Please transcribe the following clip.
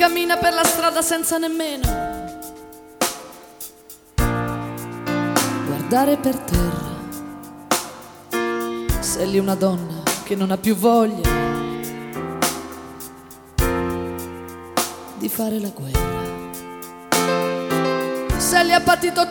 cammina per la strada senza nemmeno guardare per terra. Se lì una donna che non ha più voglia di fare la guerra. Se li ha patito